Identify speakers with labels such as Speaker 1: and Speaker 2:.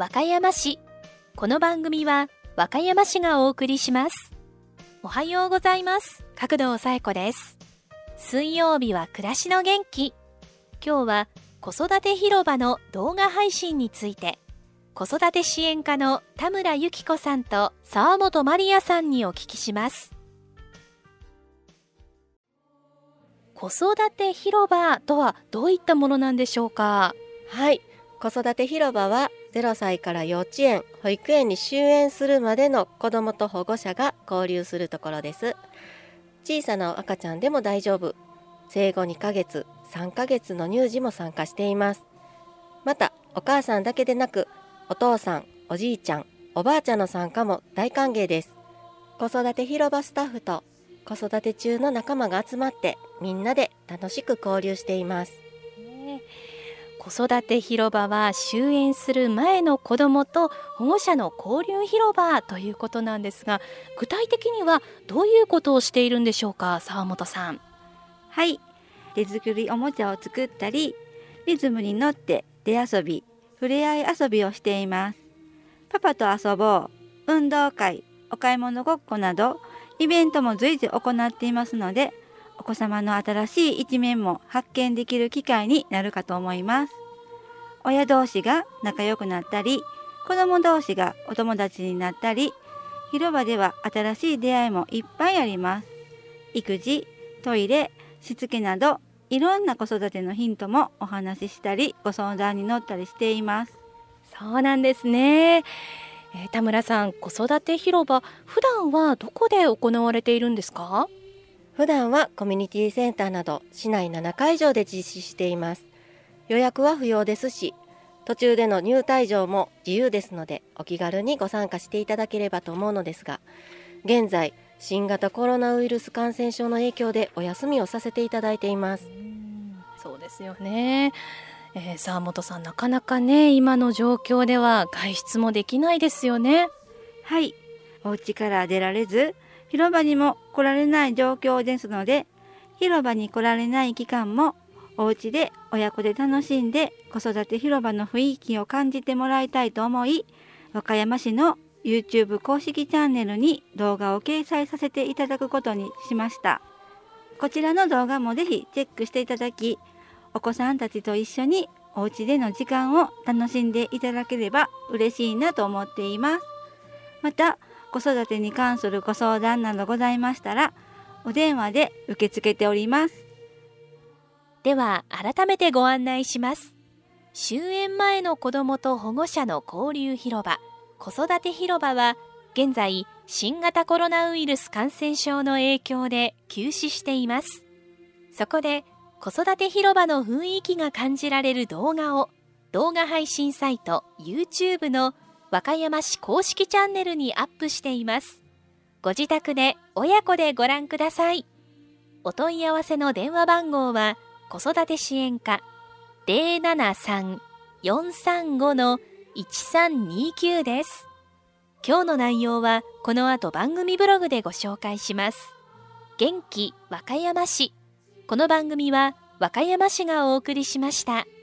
Speaker 1: 和歌山市。この番組は和歌山市がお送りします。おはようございます。角堂紗友子です。水曜日は暮らしの元気。今日は子育て広場の動画配信について、子育て支援課の田村由紀子さんと沢本マリアさんにお聞きします。子育て広場とはどういったものなんでしょうか？
Speaker 2: はい、子育て広場は0歳から幼稚園、保育園に就園するまでの子どもと保護者が交流するところです。小さな赤ちゃんでも大丈夫、生後2ヶ月、3ヶ月の乳児も参加しています。またお母さんだけでなく、お父さん、おじいちゃん、おばあちゃんの参加も大歓迎です。子育て広場スタッフと子育て中の仲間が集まってみんなで楽しく交流しています。
Speaker 1: 子育て広場は就園する前の子どもと保護者の交流広場ということなんですが、具体的にはどういうことをしているんでしょうか、沢本さん。
Speaker 3: はい、手作りおもちゃを作ったり、リズムに乗って出遊び、触れ合い遊びをしています。パパと遊ぼう、運動会、お買い物ごっこなどイベントも随時行っていますので、お子様の新しい一面も発見できる機会になるかと思います。親同士が仲良くなったり、子供同士がお友達になったり、広場では新しい出会いもいっぱいあります。育児、トイレ、しつけなどいろんな子育てのヒントもお話ししたり、ご相談に乗ったりしています。
Speaker 1: そうなんですね。田村さん、子育て広場、普段はどこで行われているんですか？
Speaker 2: 普段はコミュニティセンターなど市内7会場で実施しています。予約は不要ですし、途中での入退場も自由ですので、お気軽にご参加していただければと思うのですが、現在新型コロナウイルス感染症の影響でお休みをさせていただいています。
Speaker 1: そうですよね。沢本さん、なかなかね、今の状況では外出もできないですよね。
Speaker 3: はい、お家から出られず広場にも来られない状況ですので、広場に来られない期間もお家で親子で楽しんで子育て広場の雰囲気を感じてもらいたいと思い、和歌山市の YouTube 公式チャンネルに動画を掲載させていただくことにしました。こちらの動画もぜひチェックしていただき、お子さんたちと一緒にお家での時間を楽しんでいただければ嬉しいなと思っています。また子育てに関するご相談などございましたら、お電話で受け付けております。
Speaker 1: では改めてご案内します。就園前の子どもと保護者の交流広場、子育て広場は現在新型コロナウイルス感染症の影響で休止しています。そこで子育て広場の雰囲気が感じられる動画を動画配信サイト YouTube の和歌山市公式チャンネルにアップしています。ご自宅で親子でご覧ください。お問い合わせの電話番号は子育て支援課 073-435-1329 です。今日の内容はこの後番組ブログでご紹介します。元気和歌山市。この番組は和歌山市がお送りしました。